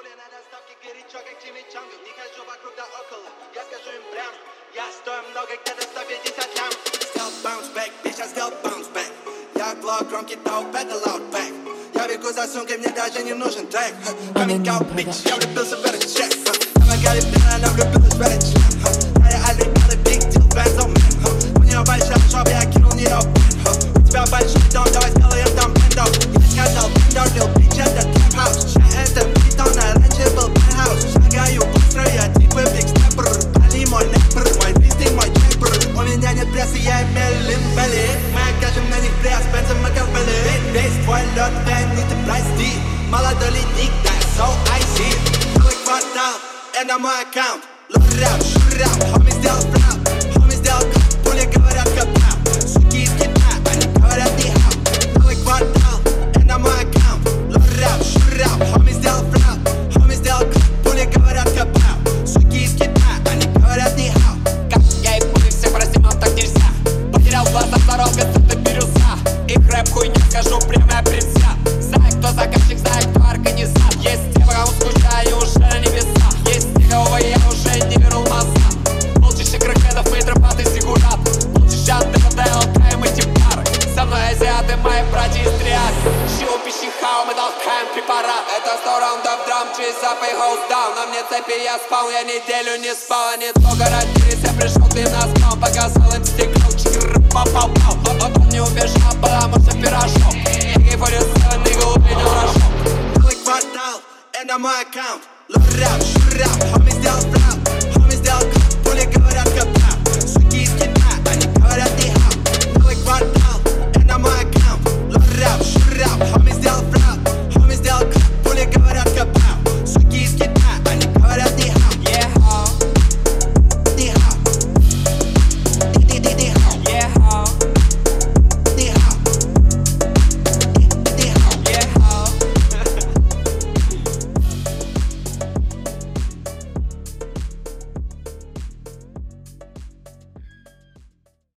Коля на доставке горячо, как чимичанга. Не хожу вокруг да около, я скажу им прямо. Я стою много, где-то 150 лям. Сделал bounce back, bitch, я сделал bounce back. Я глок громкий толк, это loud back. Я бегу за сумкой, мне даже не нужен трек. Coming out, bitch, я влюбился в этот чек. Помогали пьяно, она влюбилась в этот член. Я реальный белый big deal, Benz on man. У нее большая жопа, я кинул в нее бен. У тебя большой дом, давай сделаем там бендо. Я сказал бендо, лил bitch, это trap house. Это битон, а раньше был penthouse. Шагаю быстро, я типа big stepper. Пали мой непр, мой листинг, мой чекпер. У меня нет прессы, я имею лимбели. Мы окажем на них пресс, бензом макабели. Весь твой лед, не ты прости. Молодой ледник, that's so icy. Целый квартал, это мой аккаунт. Лурап, шурап, хоми сделал фрап. Хоми сделал кап, пули говорят капрал. Суки из Китая, они говорят не хап. Целый квартал, это мой аккаунт. Лурап, шурап, хоми сделал фрап. Хоми сделал кап, пули говорят капрал. Суки из Китая, они говорят не хап. Как я и пули, все прости, но так нельзя. Потерял глаза, дорога, это бирюза. Их рэп хуйня, скажу прямая принца. Знаю, кто заказчик, знаю, кто организатор. Есть те, по кому скучаю уже на небесах. Есть те, кого я уже не вернул назад. Полчища крокодов, мы дропаты сигурат. Полчища от ДВД, лкаем эти пары. Со мной азиаты, мои братья из триады. Щиу, пищи, хау, мы толкаем препарат. Это 100 раундов драм, через запай, house down. На мне цепи, я спал, я неделю не спал. Они только родились, я пришел к ним на спам. Показал им стекло, чикр, пау-пау-пау. Он не убежал, потому что пирожок. AK-47, нигга, принял рожок. Целый квартал, это мой аккаунт. Лурап, шурап, хоми сделал фрап.